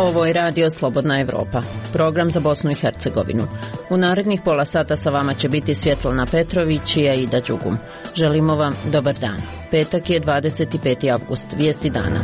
Ovo je Radio Slobodna Evropa, program za Bosnu i Hercegovinu. U narednih pola sata sa vama će biti Svjetlana Petrović i Aida Đugum. Želimo vam dobar dan. Petak je 25. avgust, vijesti dana.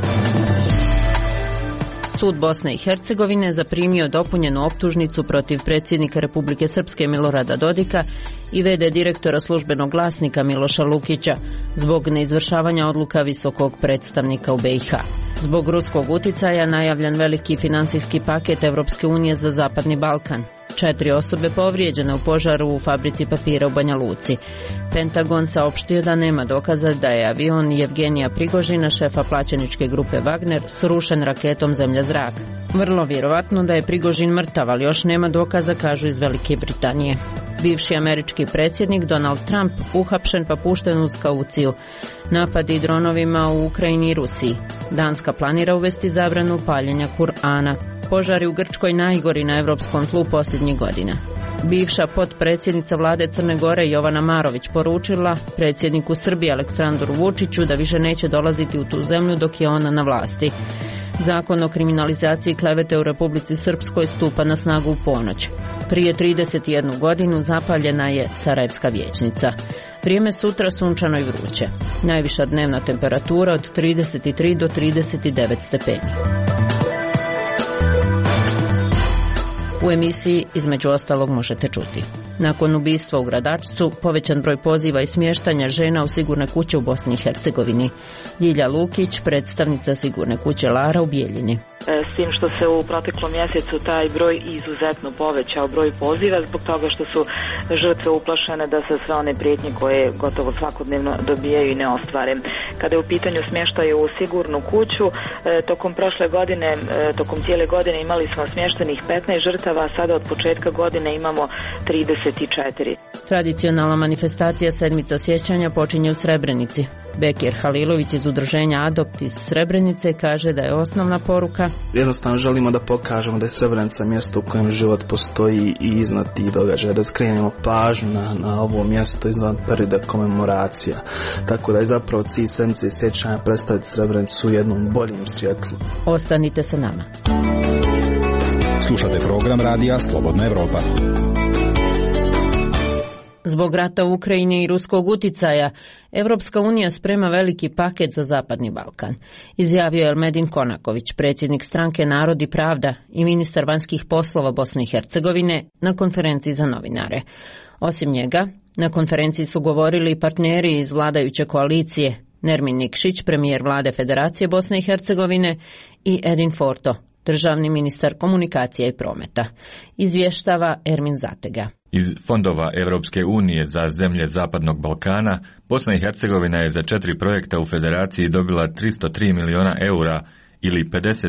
Sud Bosne i Hercegovine zaprimio dopunjenu optužnicu protiv predsjednika Republike Srpske Milorada Dodika i v.d. direktora službenog glasnika Miloša Lukića zbog neizvršavanja odluka visokog predstavnika u BiH. Zbog ruskog uticaja najavljen veliki financijski paket Evropske unije za Zapadni Balkan. 4 osobe povrijeđene u požaru u fabrici papira u Banja Luci. Pentagon saopštio da nema dokaza da je avion Jevgenija Prigožina, šefa plaćeničke grupe Wagner, srušen raketom zemlja-zrak. Vrlo vjerovatno da je Prigožin mrtav, ali još nema dokaza, kažu iz Velike Britanije. Bivši američki predsjednik Donald Trump uhapšen pa pušten uz kauciju. Napadi dronovima u Ukrajini i Rusiji. Danska planira uvesti zabranu paljenja Kur'ana. Požari u Grčkoj najgori na evropskom tlu posljednjih godina. Bivša potpredsjednica vlade Crne Gore Jovana Marović poručila predsjedniku Srbije Aleksandru Vučiću da više neće dolaziti u tu zemlju dok je ona na vlasti. Zakon o kriminalizaciji klevete u Republici Srpskoj stupa na snagu u ponoć. Prije 31 godinu zapaljena je Sarajevska vijećnica. Vrijeme sutra sunčano i vruće. Najviša dnevna temperatura od 33 do 39 stepeni. U emisiji između ostalog možete čuti. Nakon ubistva u Gradačcu, povećan broj poziva i smještanja žena u sigurne kuće u Bosni i Hercegovini. Ljilja Lukić, predstavnica sigurne kuće Lara u Bijeljini. S tim što se u proteklom mjesecu taj broj izuzetno povećao, broj poziva, zbog toga što su žrtve uplašene da se sve one prijetnje koje gotovo svakodnevno dobijaju i ne ostvare. Kada je u pitanju smještaja u sigurnu kuću, tokom prošle godine, tokom cijele godine imali smo smještenih 15 žrtava, a sada od početka godine imamo 34. Tradicionalna manifestacija Sedmica sjećanja počinje u Srebrenici. Bekir Halilović iz udruženja Adopt iz Srebrenice kaže da je osnovna poruka: jednostavno želimo da pokažemo da je Srebrenica mjesto u kojem život postoji i iznad tih događaja, da skrenemo pažnju na ovo mjesto izvan perioda komemoracija. Tako da je zapravo cilj Sedmice sjećanja predstaviti Srebrenicu u jednom boljem svjetlu. Ostanite sa nama. Slušate program Radija Slobodna Evropa. Zbog rata u Ukrajini i ruskog uticaja, Evropska unija sprema veliki paket za Zapadni Balkan, izjavio je Elmedin Konaković, predsjednik stranke Narod i Pravda i ministar vanjskih poslova Bosne i Hercegovine na konferenciji za novinare. Osim njega, na konferenciji su govorili partneri iz vladajuće koalicije, Nermin Nikšić, premijer vlade Federacije Bosne i Hercegovine, i Edin Forto, državni ministar komunikacija i prometa. Izvještava Ermin Zatega. Iz fondova Evropske unije za zemlje Zapadnog Balkana, Bosna i Hercegovina je za 4 projekta u Federaciji dobila 303 miliona eura ili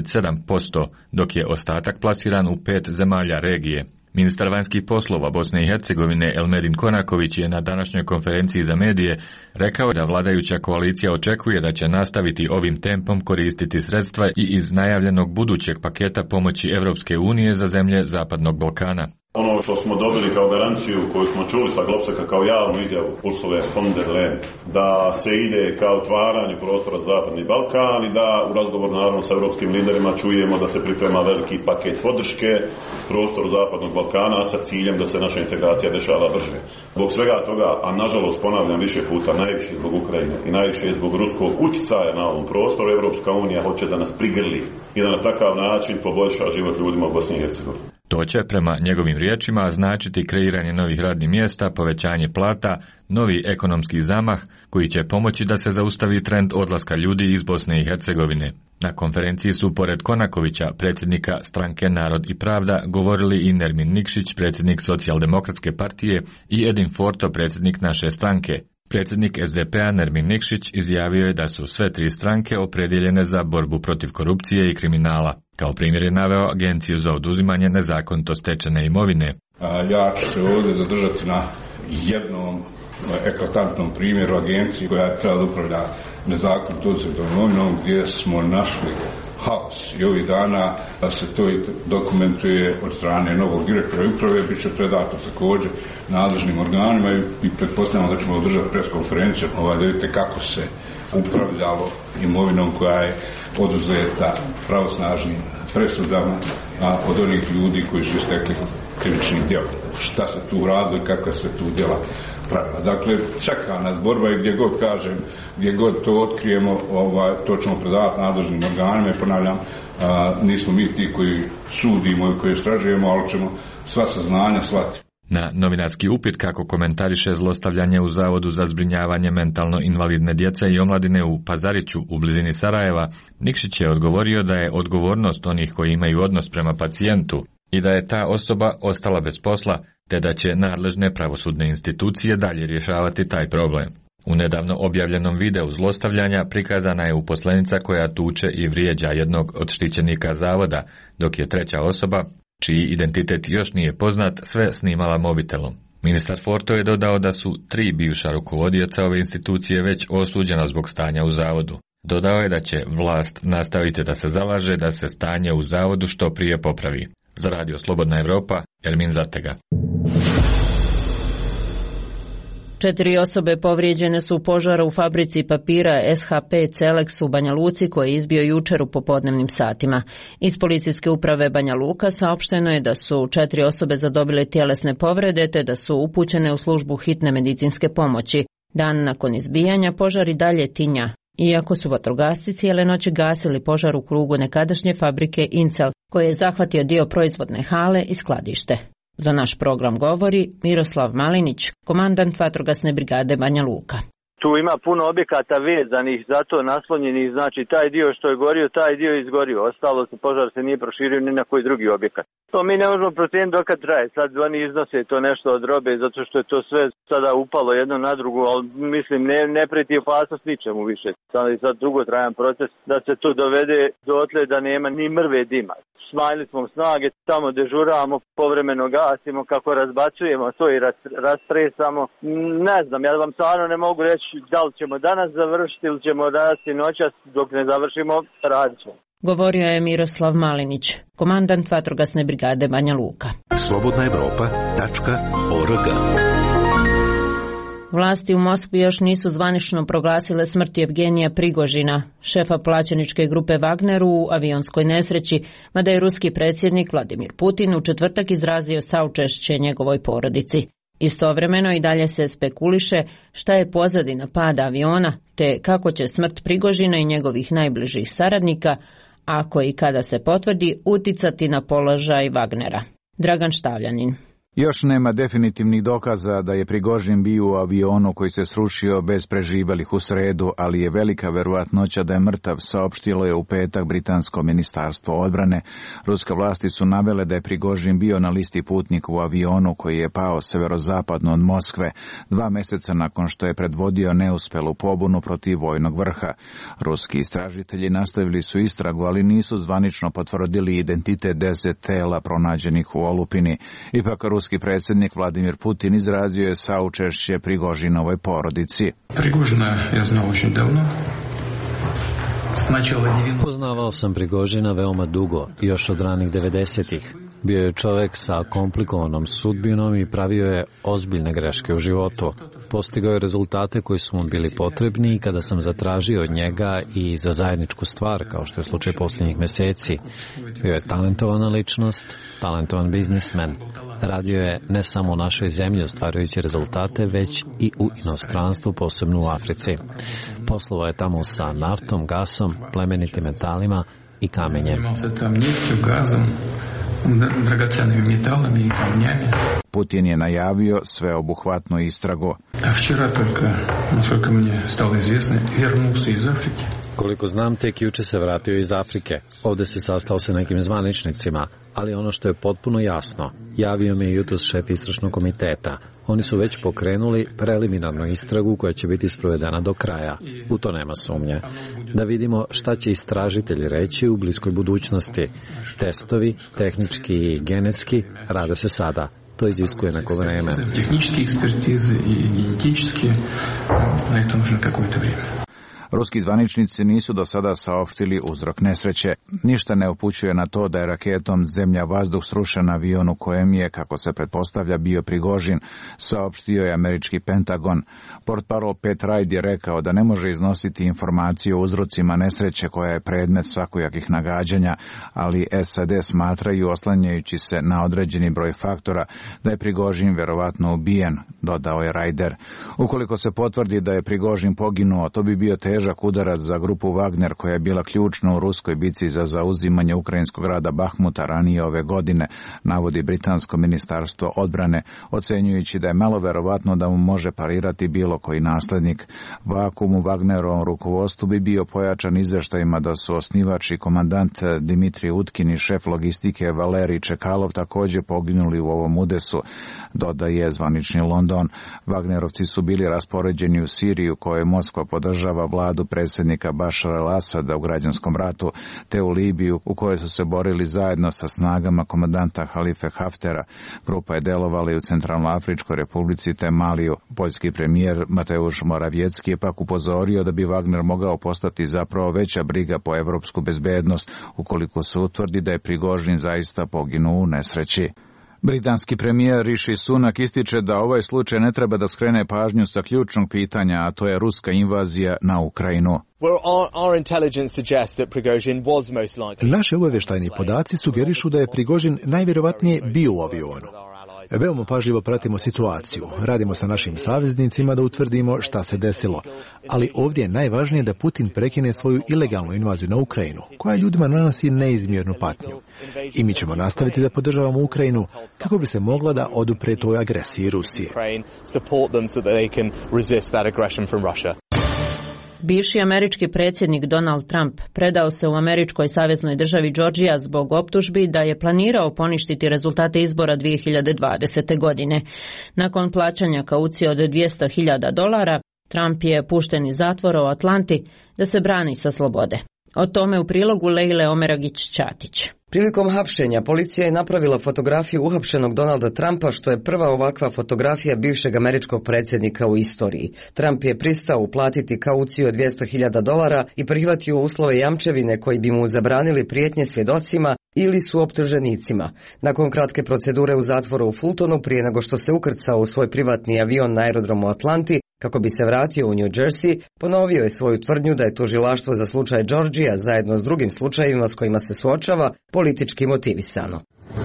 57%, dok je ostatak plasiran u 5 zemalja regije. Ministar vanjskih poslova Bosne i Hercegovine Elmedin Konaković je na današnjoj konferenciji za medije rekao da vladajuća koalicija očekuje da će nastaviti ovim tempom koristiti sredstva i iz najavljenog budućeg paketa pomoći Evropske unije za zemlje Zapadnog Balkana. Ono što smo dobili kao garanciju koju smo čuli sa Glopseka kao javnu izjavu Ursule von der Leyen, da se ide ka otvaranju prostora za Zapadni Balkan i da u razgovoru naravno sa europskim liderima čujemo da se priprema veliki paket podrške prostoru Zapadnog Balkana sa ciljem da se naša integracija dešava brže. Zbog svega toga, a nažalost ponavljam više puta, najviše zbog Ukrajine i najviše zbog ruskog uticaja na ovom prostoru, Evropska unija hoće da nas prigrli i da na takav način poboljša život ljudima u Bosni i Hercegovini. To će, prema njegovim riječima, značiti kreiranje novih radnih mjesta, povećanje plata, novi ekonomski zamah koji će pomoći da se zaustavi trend odlaska ljudi iz Bosne i Hercegovine. Na konferenciji su, pored Konakovića, predsjednika stranke Narod i Pravda, govorili i Nermin Nikšić, predsjednik Socijaldemokratske partije, i Edin Forto, predsjednik naše stranke. Predsjednik SDP-a Nermin Nikšić izjavio je da su sve 3 stranke opredjeljene za borbu protiv korupcije i kriminala. Kao primjer je naveo Agenciju za oduzimanje nezakonito stečene imovine. Ja ću se ovdje zadržati na jednom eklatantnom primjeru agencije koja treba da upravlja nezakonito oduzetom imovinom, gdje smo našli haos. I ovih dana se to dokumentuje od strane novog direktora uprave, bit će predato također nadležnim organima i pretpostavljamo da ćemo održati preskonferenciju da vidite kako se upravljalo imovinom koja je oduzeta pravosnažnim presudama od onih ljudi koji su istekli krivičnih djela. Šta se tu radi i kakva se tu djela pravila. Dakle, čeka nas borba i gdje god kažem, gdje god to otkrijemo, to ćemo predavati nadležnim organima i ponavljam, nismo mi ti koji sudimo i koji istražujemo, ali ćemo sva saznanja slati. Na novinarski upit kako komentariše zlostavljanje u Zavodu za zbrinjavanje mentalno invalidne djece i omladine u Pazariću u blizini Sarajeva, Nikšić je odgovorio da je odgovornost onih koji imaju odnos prema pacijentu i da je ta osoba ostala bez posla, te da će nadležne pravosudne institucije dalje rješavati taj problem. U nedavno objavljenom videu zlostavljanja prikazana je uposlenica koja tuče i vrijeđa jednog od štićenika zavoda, dok je treća osoba, čiji identitet još nije poznat, sve snimala mobitelom. Ministar Forto je dodao da su 3 bivša rukovodioca ove institucije već osuđena zbog stanja u zavodu. Dodao je da će vlast nastaviti da se zalaže da se stanje u zavodu što prije popravi. Za Radio Slobodna Evropa, Ermin Zatega. 4 osobe povrijeđene su u požaru u fabrici papira SHP Celex u Banja Luci koji je izbio jučer u popodnevnim satima. Iz policijske uprave Banja Luka saopšteno je da su 4 osobe zadobile tjelesne povrede te da su upućene u službu hitne medicinske pomoći. Dan nakon izbijanja požar i dalje tinja, iako su vatrogasci cijele noći gasili požar u krugu nekadašnje fabrike Incel koji je zahvatio dio proizvodne hale i skladište. Za naš program govori Miroslav Malinić, komandant vatrogasne brigade Banja Luka. Tu ima puno objekata vezanih, zato naslonjenih, znači taj dio što je gorio, taj dio je izgorio. Ostalo se, požar se nije proširio ni na koji drugi objekat. To mi ne možemo procijeniti dokad traje. Sad oni iznose to nešto od robe, zato što je to sve sada upalo jedno na drugo, ali mislim ne preti opasnost ničemu više. Sad dugotrajan proces da se to dovede dotle da nema ni mrve dima. Smanjili smo snage, tamo dežuramo, povremeno gasimo, kako razbacujemo to i rastresamo. Ne znam, ja vam stvarno ne mogu reći da li ćemo danas završiti ili ćemo raditi noćas, dok ne završimo, radit ćemo. Govorio je Miroslav Malinić, komandant vatrogasne brigade Banja Luka. slobodnaevropa.org. Vlasti u Moskvi još nisu zvanično proglasile smrt Evgenija Prigožina, šefa plaćeničke grupe Wagneru u avionskoj nesreći, mada je ruski predsjednik Vladimir Putin u četvrtak izrazio saučešće njegovoj porodici. Istovremeno i dalje se spekuliše šta je pozadina pada aviona, te kako će smrt Prigožina i njegovih najbližih saradnika, ako i kada se potvrdi, uticati na položaj Wagnera. Dragan Štavljanin. Još nema definitivnih dokaza da je Prigožin bio u avionu koji se srušio bez preživjelih u sredu, ali je velika verovatnoća da je mrtav, saopštilo je u petak britansko ministarstvo odbrane. Ruske vlasti su navele da je Prigožin bio na listi putnika u avionu koji je pao severozapadno od Moskve, 2 mjeseca nakon što je predvodio neuspjelu pobunu protiv vojnog vrha. Ruski istražitelji nastavili su istragu, ali nisu zvanično potvrdili identitet 10 tela pronađenih u olupini. Ipak ruski predsjednik Vladimir Putin izrazio je saučešće Prigožinovoj porodici. Prigožina ja znao очень davno. Poznavao sam Prigožina veoma dugo, još od ranih 90-ih. Bio je čovjek sa komplikovanom sudbinom i pravio je ozbiljne greške u životu. Postigao je rezultate koji su mu bili potrebni i kada sam zatražio od njega i za zajedničku stvar, kao što je slučaj posljednjih mjeseci. Bio je talentovana ličnost, talentovan biznismen. Radio je ne samo u našoj zemlji ostvarujući rezultate, već i u inostranstvu, posebno u Africi. Poslovao je tamo sa naftom, gasom, plemenitim metalima i kamenjem. Putin je najavio sveobuhvatnu istragu. Koliko znam, tek jučer se vratio iz Afrike. Ovdje se sastao sa nekim zvaničnicima, ali ono što je potpuno jasno, javio mi je jutros šef istražnog komiteta. Oni su već pokrenuli preliminarnu istragu koja će biti sprovedena do kraja. U to nema sumnje. Da vidimo šta će istražitelji reći u bliskoj budućnosti. Testovi, tehnički i genetski, rade se sada. To iziskuje neko vreme. Tehnički ekspertize i genetički, na to nužno kakvo-to vrijeme. Ruski zvaničnici nisu do sada saopštili uzrok nesreće. Ništa ne upućuje na to da je raketom zemlja-vazduh srušen avion u kojem je, kako se pretpostavlja, bio Prigožin, saopštio je američki Pentagon. Portparol Pat Ryde je rekao da ne može iznositi informacije o uzrocima nesreće koja je predmet svakojakih nagađanja, ali SAD smatraju, oslanjajući se na određeni broj faktora, da je Prigožin verovatno ubijen, dodao je Ryder. Ukoliko se potvrdi da je Prigožin poginuo, to bi bio težak udarac za grupu Wagner koja je bila ključna u ruskoj bici za zauzimanje ukrajinskog grada Bahmuta ranije ove godine, navodi britansko ministarstvo odbrane, ocenjujući da je malo verovatno da mu može parirati bilo koji naslednik. Vakuum u Wagnerovom rukovodstvu bi bio pojačan izveštajima da su osnivač i komandant Dimitrij Utkin i šef logistike Valerij Čekalov također poginuli u ovom udesu, dodaje zvanični London. Wagnerovci su bili raspoređeni u Siriju, koje Moskva podržava vladu predsjednika Bašara al-Asada u građanskom ratu, te u Libiju, u kojoj su se borili zajedno sa snagama komandanta Halife Haftera. Grupa je delovala i u Centralnoafričkoj republici te Maliju. Poljski premijer Mateusz Morawiecki je pak upozorio da bi Wagner mogao postati zapravo veća briga po evropsku bezbednost, ukoliko se utvrdi da je Prigožin zaista poginuo u nesreći. Britanski premijer Rishi Sunak ističe da ovaj slučaj ne treba da skrene pažnju sa ključnog pitanja, a to je ruska invazija na Ukrajinu. Naši obavještajni podaci sugerišu da je Prigožin najvjerovatnije bio u avionu. Veoma pažljivo pratimo situaciju, radimo sa našim saveznicima da utvrdimo šta se desilo, ali ovdje je najvažnije da Putin prekine svoju ilegalnu invaziju na Ukrajinu, koja ljudima nanosi neizmjernu patnju. I mi ćemo nastaviti da podržavamo Ukrajinu kako bi se mogla da odupre toj agresiji Rusije. Bivši američki predsjednik Donald Trump predao se u američkoj saveznoj državi Georgija zbog optužbi da je planirao poništiti rezultate izbora 2020. godine. Nakon plaćanja kaucije od $200.000, Trump je pušten iz zatvora u Atlanti da se brani sa slobode. O tome u prilogu Lejle Omeragić-Ćatić. Prilikom hapšenja policija je napravila fotografiju uhapšenog Donalda Trumpa, što je prva ovakva fotografija bivšeg američkog predsjednika u istoriji. Trump je pristao uplatiti kauciju od $200.000 i prihvatio uslove jamčevine koji bi mu zabranili prijetnje svjedocima ili su optuženicima. Nakon kratke procedure u zatvoru u Fultonu, prije nego što se ukrcao u svoj privatni avion na aerodromu Atlanti kako bi se vratio u New Jersey, ponovio je svoju tvrdnju da je tužilaštvo za slučaj Georgija zajedno s drugim slučajevima s kojima se suočava politički motivisano.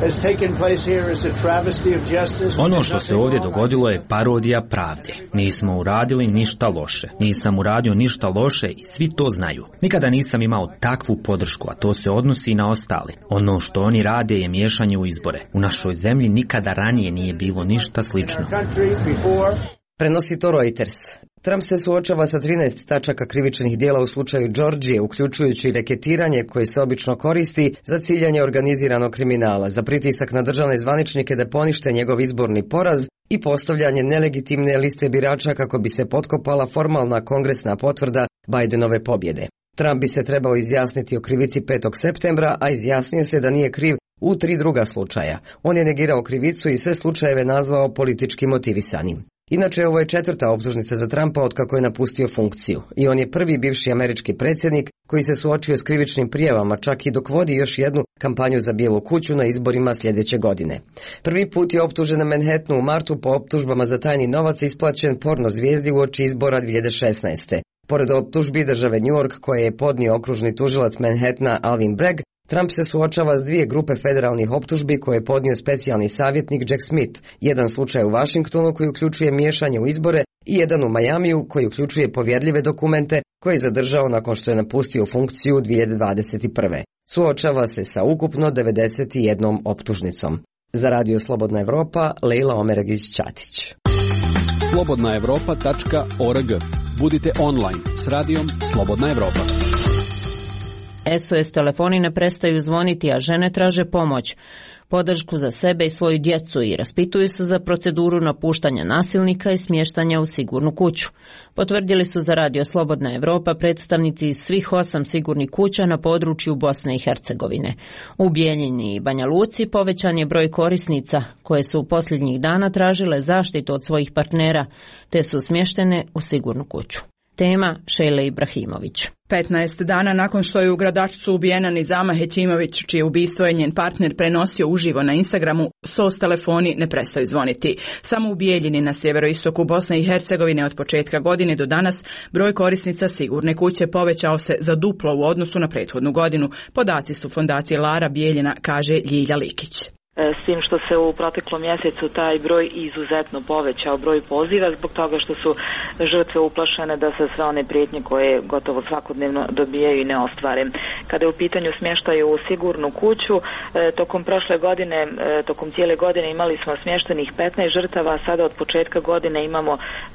Ono što se ovdje dogodilo je parodija pravde. Nismo uradili ništa loše. Nisam uradio ništa loše i svi to znaju. Nikada nisam imao takvu podršku, a to se odnosi i na ostale. Ono što oni rade je miješanje u izbore. U našoj zemlji nikada ranije nije bilo ništa slično. Prenosi to Reuters. Trump se suočava sa 13 tačaka krivičnih djela u slučaju Georgije, uključujući reketiranje koje se obično koristi za ciljanje organiziranog kriminala, za pritisak na državne zvaničnike da ponište njegov izborni poraz i postavljanje nelegitimne liste birača kako bi se potkopala formalna kongresna potvrda Bidenove pobjede. Trump bi se trebao izjasniti o krivici 5. septembra, a izjasnio se da nije kriv u 3 druga slučaja. On je negirao krivicu i sve slučajeve nazvao politički motivisanim. Inače, ovo je 4. optužnica za Trumpa otkako je napustio funkciju i on je prvi bivši američki predsjednik koji se suočio s krivičnim prijavama, čak i dok vodi još jednu kampanju za Bijelu kuću na izborima sljedeće godine. Prvi put je optužen na Manhattanu u martu po optužbama za tajni novac isplaćen porno zvijezdi uoči izbora 2016. Pored optužbi države New York koje je podnio okružni tužilac Manhattana Alvin Bragg, Trump se suočava s 2 grupe federalnih optužbi koje je podnio specijalni savjetnik Jack Smith, jedan slučaj u Washingtonu koji uključuje miješanje u izbore i jedan u Majamiju koji uključuje povjerljive dokumente koje je zadržao nakon što je napustio funkciju 2021. Suočava se sa ukupno 91 optužnicom. Za Radio Slobodna Evropa, Lejla Omeragić-Ćatić. slobodnaevropa.org. Budite online s radijom Slobodna Evropa. SOS telefoni ne prestaju zvoniti, a žene traže pomoć, podršku za sebe i svoju djecu i raspituju se za proceduru napuštanja nasilnika i smještanja u sigurnu kuću. Potvrdili su za Radio Slobodna Evropa predstavnici svih 8 sigurnih kuća na području Bosne i Hercegovine. U Bijeljini i Banja Luci povećan je broj korisnica koje su posljednjih dana tražile zaštitu od svojih partnera, te su smještene u sigurnu kuću. Tema Šejle Ibrahimović. 15 dana nakon što je u Gradačcu ubijena Nizama Hećimović, čije ubistvo je njen partner prenosio uživo na Instagramu, SOS telefoni ne prestaju zvoniti. Samo u Bijeljini na sjeveroistoku Bosne i Hercegovine od početka godine do danas broj korisnica sigurne kuće povećao se za duplo u odnosu na prethodnu godinu. Podaci su Fondacije Lara Bijeljina, kaže Ljilja Likić. S tim što se u proteklom mjesecu taj broj izuzetno povećao, broj poziva, zbog toga što su žrtve uplašene da se sve one prijetnje koje gotovo svakodnevno dobijaju i ne ostvare. Kada je u pitanju smještaj u sigurnu kuću, tokom prošle godine, tokom cijele godine imali smo smještenih 15 žrtava, a sada od početka godine imamo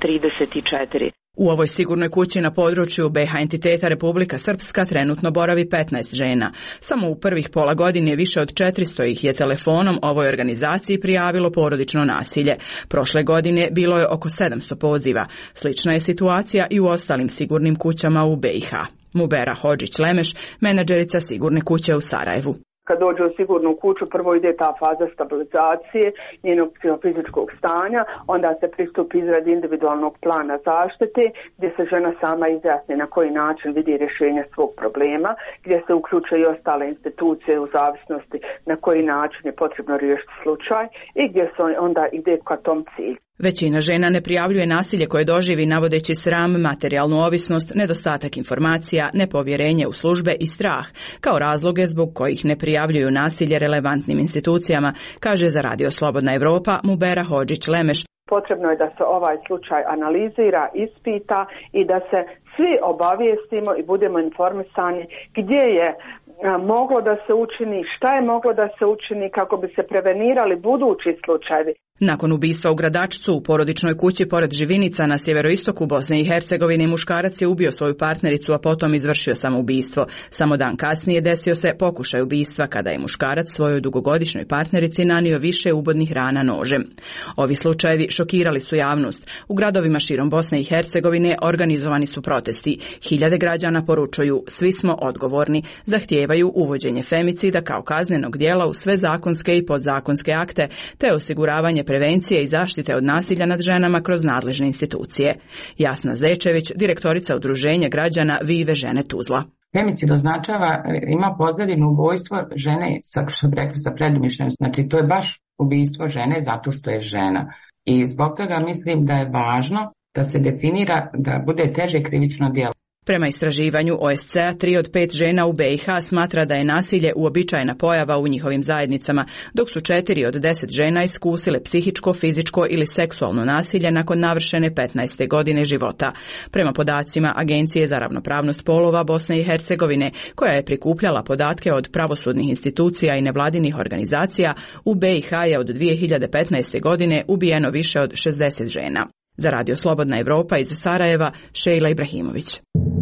34. U ovoj sigurnoj kući na području BiH entiteta Republika Srpska trenutno boravi 15 žena. Samo u prvih pola godine više od 400 ih je telefonom ovoj organizaciji prijavilo porodično nasilje. Prošle godine bilo je oko 700 poziva. Slična je situacija i u ostalim sigurnim kućama u BiH. Mubera Hodžić-Lemeš, menadžerica sigurne kuće u Sarajevu. Kad dođe u sigurnu kuću, prvo ide ta faza stabilizacije njenog psihofizičkog stanja, onda se pristupi izradi individualnog plana zaštite, gdje se žena sama izjasni na koji način vidi rješenje svog problema, gdje se uključuje i ostale institucije u zavisnosti na koji način je potrebno riješiti slučaj i gdje se onda ide ka tom cilju. Većina žena ne prijavljuje nasilje koje doživi navodeći sram, materijalnu ovisnost, nedostatak informacija, nepovjerenje u službe i strah, kao razloge zbog kojih ne prijavljuju nasilje relevantnim institucijama, kaže za Radio Slobodna Evropa Mubera Hodžić-Lemeš. Potrebno je da se ovaj slučaj analizira, ispita i da se svi obavijestimo i budemo informisani gdje je moglo da se učini, šta je moglo da se učini kako bi se prevenirali budući slučajevi. Nakon ubistva u Gradačcu u porodičnoj kući pored Živinica na sjeveroistoku Bosne i Hercegovine muškarac je ubio svoju partnericu, a potom izvršio samoubistvo. Samo dan kasnije desio se pokušaj ubistva kada je muškarac svojoj dugogodišnjoj partnerici nanio više ubodnih rana nožem. Ovi slučajevi šokirali su javnost. U gradovima širom Bosne i Hercegovine organizovani su protesti. Hiljade građana poručuju svi smo odgovorni, zahtijevaju uvođenje femicida kao kaznenog djela u sve zakonske i podzakonske akte, te osiguravanje prevencije i zaštite od nasilja nad ženama kroz nadležne institucije. Jasna Zečević, direktorica udruženja građana Vive žene Tuzla. Femicid označava, ima pozadinu ubojstvo žene, što bi rekli, sa predumišljenosti. Znači to je baš ubojstvo žene zato što je žena. I zbog toga mislim da je važno da se definira da bude teže krivično djelo. Prema istraživanju OSCE-a 3 od 5 žena u BiH smatra da je nasilje uobičajena pojava u njihovim zajednicama, dok su 4 od 10 žena iskusile psihičko, fizičko ili seksualno nasilje nakon navršene 15. godine života. Prema podacima Agencije za ravnopravnost polova Bosne i Hercegovine, koja je prikupljala podatke od pravosudnih institucija i nevladinih organizacija, u BiH je od 2015. godine ubijeno više od 60 žena. Za Radio Slobodna Evropa iz Sarajeva, Šejla Ibrahimović.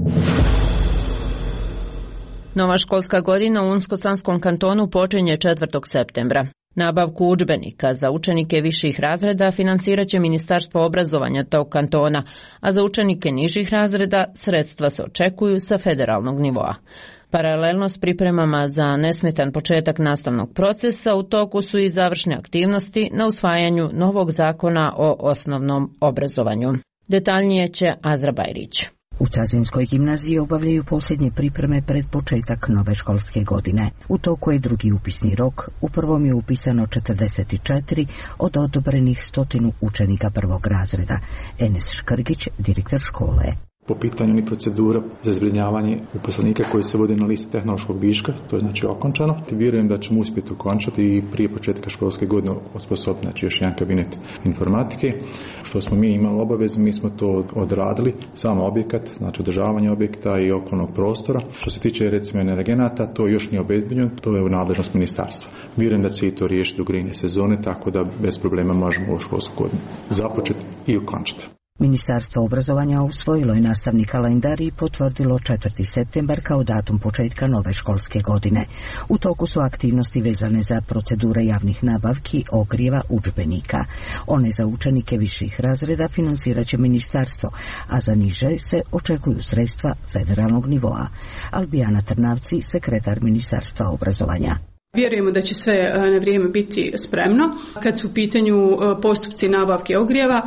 Nova školska godina u Unsko-Sanskom kantonu počinje 4. septembra. Nabavku udžbenika za učenike viših razreda financirat će Ministarstvo obrazovanja tog kantona, a za učenike nižih razreda sredstva se očekuju sa federalnog nivoa. Paralelno s pripremama za nesmetan početak nastavnog procesa u toku su i završne aktivnosti na usvajanju novog zakona o osnovnom obrazovanju. Detaljnije će Azra Bajrić. U Cazinskoj gimnaziji obavljaju posljednje pripreme pred početak nove školske godine. U toku je drugi upisni rok, u prvom je upisano 44 od odobrenih 100 učenika prvog razreda. Enes Škrgić, direktor škole. Po pitanju ni procedura za zbrinjavanje uposlenika koji se vode na listi tehnološkog viška, to je znači okončano. Vjerujem da ćemo uspjeti ukončati i prije početka školske godine osposobiti znači još jedan kabinet informatike. Što smo mi imali obavezu, mi smo to odradili, samo objekat, znači održavanje objekta i okolnog prostora. Što se tiče recimo energenata, to još nije obezbijeđeno, to je u nadležnost ministarstva. Vjerujem da će i to riješiti do grejne sezone, tako da bez problema možemo u školsku godinu započeti i ukončati. Ministarstvo obrazovanja usvojilo je nastavni kalendar i potvrdilo 4. septembar kao datum početka nove školske godine. U toku su aktivnosti vezane za procedure javnih nabavki, ogrijeva, udžbenika. One za učenike viših razreda financirat će ministarstvo, a za niže se očekuju sredstva federalnog nivoa. Albijana Trnavci, sekretar Ministarstva obrazovanja. Vjerujemo da će sve na vrijeme biti spremno. Kad su u pitanju postupci nabavke ogrijeva,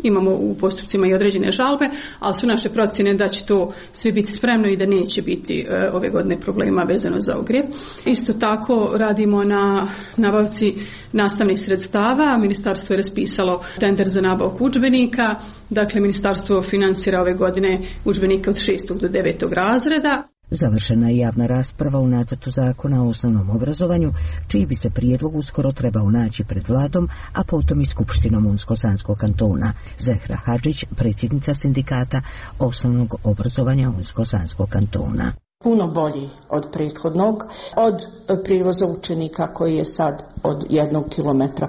Imamo u postupcima i određene žalbe, ali su naše procjene da će to svi biti spremno i da neće biti ove godine problema vezano za ogrjev. Isto tako radimo na nabavci nastavnih sredstava. Ministarstvo je raspisalo tender za nabavku udžbenika. Dakle, ministarstvo financira ove godine udžbenike od 6. do 9. razreda. Završena je javna rasprava u nacrtu zakona o osnovnom obrazovanju, čiji bi se prijedlog uskoro trebao naći pred vladom, a potom i skupštinom Unsko-Sanskog kantona. Zehra Hadžić, predsjednica sindikata osnovnog obrazovanja Unsko-Sanskog kantona. Puno bolji od prethodnog, od prijevoza učenika koji je sad od 1 kilometra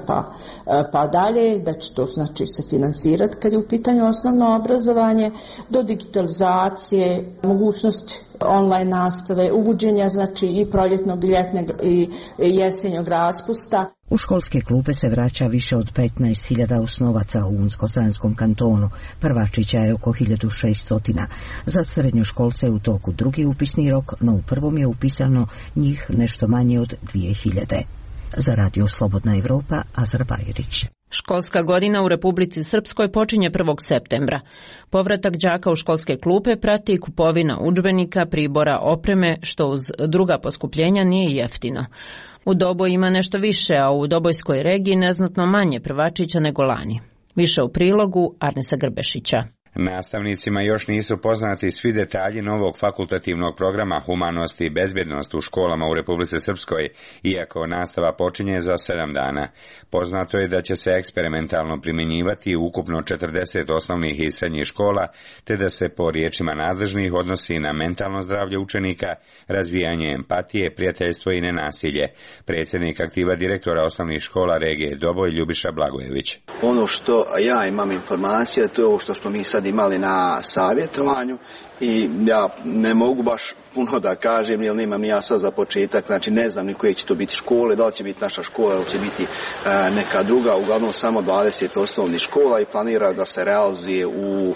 pa dalje, da će to znači se finansirati kad je u pitanju osnovno obrazovanje, do digitalizacije, mogućnost online nastave, uvođenja znači i proljetnog, ljetnog i jesenjog raspusta. U školske klupe se vraća više od 15.000 osnovaca u Unsko-Sanskom kantonu, prvačića je oko 1.600. Za srednjoškolce je u toku drugi upisni rok, no u prvom je upisano njih nešto manje od 2.000. Za Radio Slobodna Evropa, Azra Bajrić. Školska godina u Republici Srpskoj počinje 1. septembra. Povratak đaka u školske klupe prati i kupovina udžbenika, pribora, opreme, što uz druga poskupljenja nije jeftino. U Doboju ima nešto više, a u Dobojskoj regiji neznatno manje prvačića nego lani. Više u prilogu Arnesa Grbešića. Nastavnicima još nisu poznati svi detalji novog fakultativnog programa Humanost i bezbjednost u školama u Republici Srpskoj, iako nastava počinje za 7 dana. Poznato je da će se eksperimentalno primjenjivati ukupno 40 osnovnih i srednjih škola, te da se po riječima nadležnih odnosi na mentalno zdravlje učenika, razvijanje empatije, prijateljstvo i nenasilje. Predsjednik aktiva direktora osnovnih škola regije Doboj Ljubiša Blagojević. Ono što ja imam informacija, to je ovo što smo mi sad imali na savjetovanju i ja ne mogu baš puno da kažem jer nemam ni ja sad za početak, znači ne znam ni koje će to biti škole, da li će biti naša škola ili će biti neka druga, uglavnom samo 20 osnovnih škola i planira da se realizuje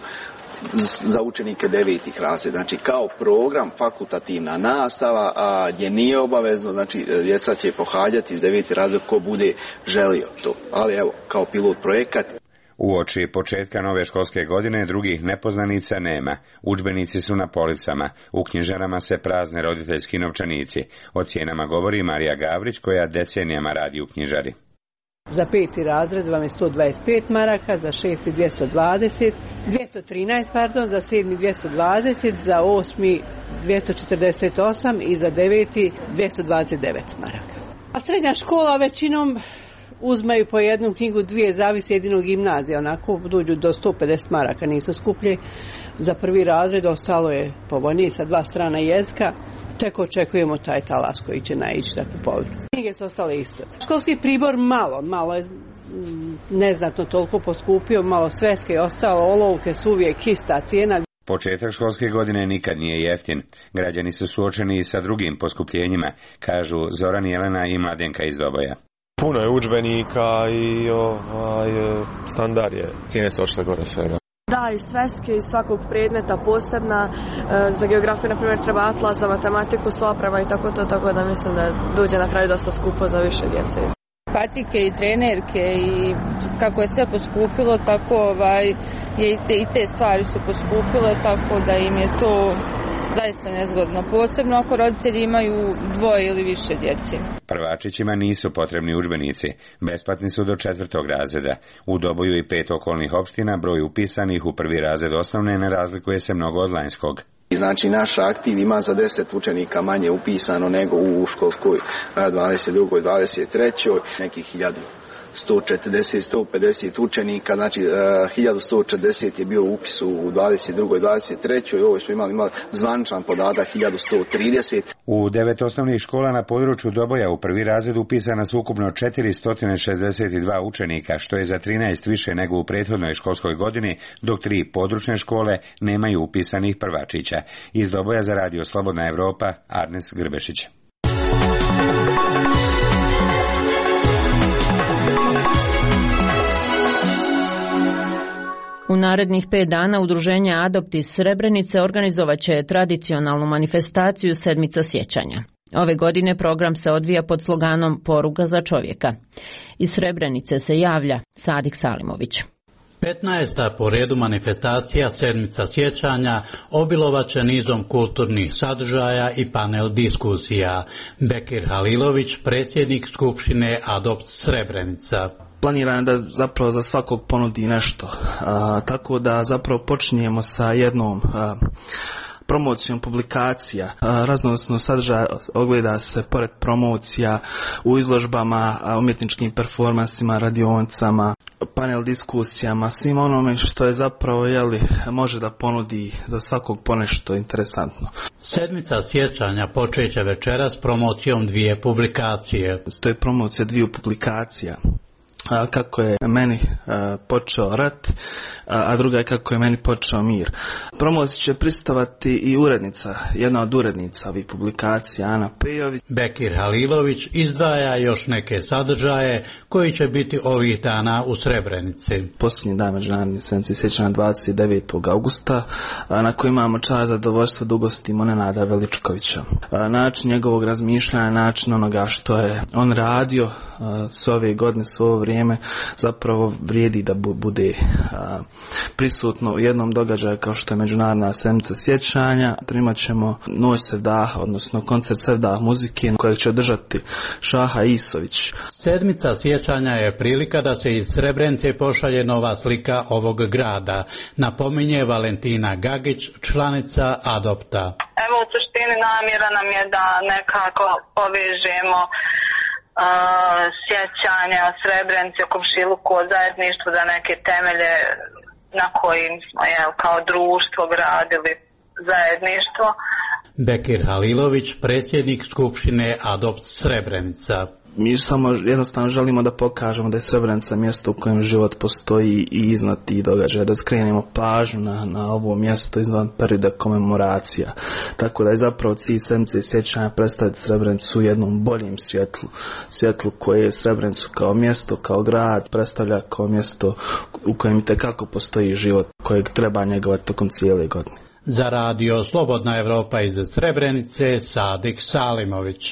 za učenike 9. razreda. Znači kao program fakultativna nastava, gdje nije obavezno, znači djeca će pohađati iz 9. razreda ko bude želio to, ali evo kao pilot projekat. Uoči početka nove školske godine drugih nepoznanica nema. Udžbenici su na policama. U knjižarama se prazne roditeljski novčanici. O cijenama govori Marija Gavrić, koja decenijama radi u knjižari. Za 5. razred vam je 125 maraka, za 6. 213, za 7. 220, za 8. 248 i za 9. 229 maraka. A srednja škola većinom uzmaju po jednu knjigu, 2, zavisi jedino gimnazija, onako dođu do 150 maraka, nisu skuplje. Za 1. razred ostalo je povoljnije sa 2 strana jezika, tek očekujemo taj talas koji će naići na kupovinu. Knjige su ostale isto. Školski pribor malo je neznatno toliko poskupio, malo sveske i ostalo, olovke su uvijek ista cijena. Početak školske godine nikad nije jeftin. Građani su suočeni i sa drugim poskupljenjima, kažu Zoran, Jelena i Mladenka iz Doboja. Puno je udžbenika i standard je, cijene su ošle gore svega. Da, i sveske i svakog predmeta posebna, za geografiju na primjer treba atlas, za matematiku sva oprema i tako da mislim da dođe na kraju dosta skupo za više djece. Patike i trenerke i kako je sve poskupilo, tako i te stvari su poskupile, tako da im je to zaista nezgodno, posebno ako roditelji imaju 2 ili više djece. Prvačićima nisu potrebni udžbenici, besplatni su do 4. razreda. U Doboju i 5 okolnih opština broj upisanih u 1. razred osnovne ne razlikuje se mnogo od lanjskog. Znači naš aktiv ima za 10 učenika manje upisano nego u školskoj 22. 23. nekih 1140-150 učenika, znači 1140 je bio upis u 22. 23. Ovo smo imali zvaničan podatak 1130. U 9 osnovnih škola na području Doboja u 1. razred upisana su ukupno 462 učenika, što je za 13 više nego u prethodnoj školskoj godini, dok 3 područne škole nemaju upisanih prvačića. Iz Doboja za Radio Slobodna Evropa, Arnes Grbešić. U narednih 5 dana udruženje Adopt iz Srebrenice organizovat će tradicionalnu manifestaciju Sedmica sjećanja. Ove godine program se odvija pod sloganom Poruka za čovjeka. Iz Srebrenice se javlja Sadik Salimović. 15. po redu manifestacija Sedmica sjećanja obilovaće nizom kulturnih sadržaja i panel diskusija. Bekir Halilović, predsjednik Skupštine Adopt Srebrenica. Planiram da zapravo za svakog ponudi nešto, tako da zapravo počinjemo sa jednom promocijom publikacija. Raznovrsno sadržaj ogleda se pored promocija u izložbama, umjetničkim performansima, radionicama, panel diskusijama, svim onome što je zapravo može da ponudi za svakog ponešto interesantno. Sedmica sjećanja počeće večeras promocijom 2 publikacije. To je promocija 2 publikacija. Kako je meni počeo rat, a druga je kako je meni počeo mir. Promociji će prisustvovati i urednica, jedna od urednica ovih publikacija, Ana Pejović. Bekir Halilović izdvaja još neke sadržaje koji će biti ovih dana u Srebrenici. Posljednji dan međunarodne sedmice sjećanja 29. augusta, na koji imamo čast zadovoljstvo da ugostimo Nenada Veličkovića. Način njegovog razmišljanja, način onoga što je on radio sve ove godine, sve ovo vrijeme, zapravo vrijedi da bude prisutno u jednom događaju kao što je Međunarodna sedmica sjećanja. Imat ćemo Noć Sevdaha, odnosno koncert Sevdah muzike kojeg će održati Šaha Isović. Sedmica sjećanja je prilika da se iz Srebrenice pošalje nova slika ovog grada, napominje Valentina Gagić, članica Adopta. Evo, u suštini namjera nam je da nekako povežemo sjećanje o Srebrenici, o komšiluku, o zajedništvu, da neke temelje na kojim smo kao društvo gradili zajedništvo. Bekir Halilović, predsjednik Skupštine Adopt Srebrenica. Mi samo jednostavno želimo da pokažemo da je Srebrenica mjesto u kojem život postoji i iznad tih događaja, da skrenemo pažnju na ovo mjesto izvan perioda komemoracija. Tako da je zapravo cilj sedmice sjećanja predstaviti Srebrenicu u jednom boljem svjetlu koje je Srebrenicu kao mjesto, kao grad predstavlja kao mjesto u kojem itekako postoji život kojeg treba njegovati tokom cijele godine. Za radio Slobodna Evropa iz Srebrenice, Sadik Salimović.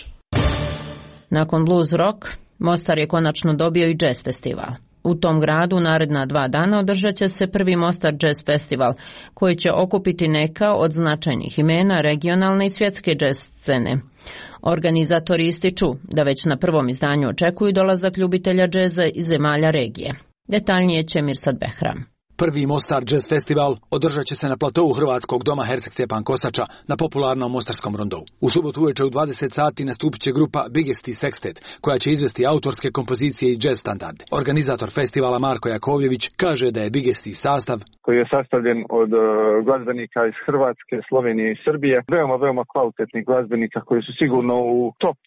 Nakon blues rock, Mostar je konačno dobio i jazz festival. U tom gradu naredna 2 dana održat će se prvi Mostar Jazz Festival, koji će okupiti neka od značajnih imena regionalne i svjetske jazz scene. Organizatori ističu da već na prvom izdanju očekuju dolazak ljubitelja džeza iz zemalja regije. Detaljnije će Mirsad Behram. Prvi Mostar Jazz Festival održat će se na platovu Hrvatskog doma Herceg Stjepan Kosača na popularnom mostarskom rondovu. U subotu uveče u 20 sati nastupit će grupa Biggest Sextet, koja će izvesti autorske kompozicije i jazz standarde. Organizator festivala Marko Jakovljević kaže da je Biggest sastav koji je sastavljen od glazbenika iz Hrvatske, Slovenije i Srbije, veoma kvalitetnih glazbenika koji su sigurno u top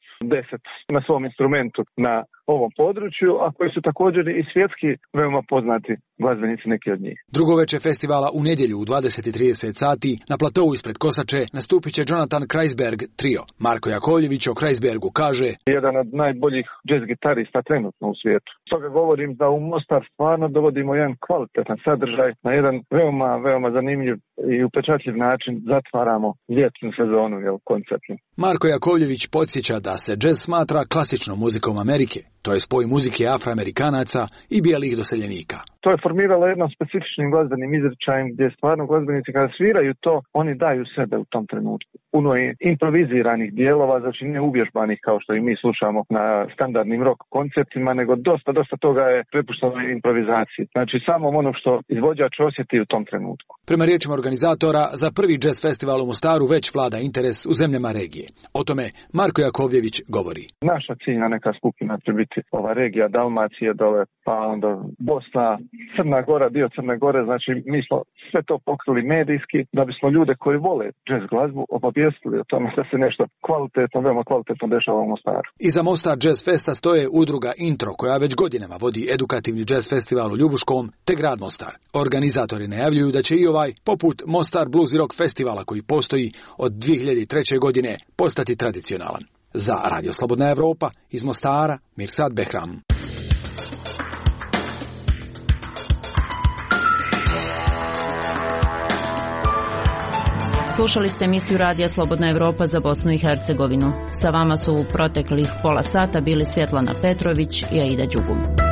10 na svom instrumentu na ovom području, a koji su također i svjetski veoma poznati glazbenici, neki od njih. Drugo veče festivala u nedjelju u 20:30 sati na platovu ispred Kosače nastupit će Jonathan Kreisberg trio. Marko Jakovljević o Kreisbergu kaže: jedan od najboljih jazz gitarista trenutno u svijetu. Stoga govorim da u Mostar stvarno dovodimo jedan kvalitetan sadržaj na jedan veoma zanimljiv i upečatljiv način zatvaramo ljetnu sezonu, koncertnu. Marko Jakovljević podsjeća da se jazz smatra klasičnom muzikom Amerike. To je spoj muzike Afroamerikanaca i bijelih doseljenika. To je formiralo jednom specifičnim glazbenim izričajem gdje stvarno glazbenici kada sviraju to, oni daju sebe u tom trenutku. Puno je improviziranih dijelova, znači ne uvježbanih kao što i mi slušamo na standardnim rock koncertima, nego dosta toga je prepušteno improvizaciji. Znači samo ono što izvođač osjeti u tom trenutku. Prema riječima organizatora, za prvi jazz festival u Mostaru već vlada interes u zemljama regije. O tome Marko Jakovljević govori. Naša ciljna neka skupina će biti ova regija Dalmacije dole, pa onda Bosna, Crna Gora, dio Crne Gore, znači mi smo sve to pokrili medijski da bismo ljude koji vole jazz glazbu obavijestili o tome da se nešto veoma kvalitetno dešava u Mostaru. Iza Mostar Jazz Festa stoje udruga Intro, koja već godinama vodi edukativni jazz festival u Ljubuškom, te grad Mostar. Organizatori najavljuju da će i ovaj, poput Mostar Blues i Rock festivala koji postoji od 2003. godine, postati tradicionalan. Za Radio Slobodna Evropa iz Mostara, Mirsad Behram. Slušali ste emisiju Radija Slobodna Evropa za Bosnu i Hercegovinu. Sa vama su u proteklih pola sata bili Svjetlana Petrović i Aida Đugum.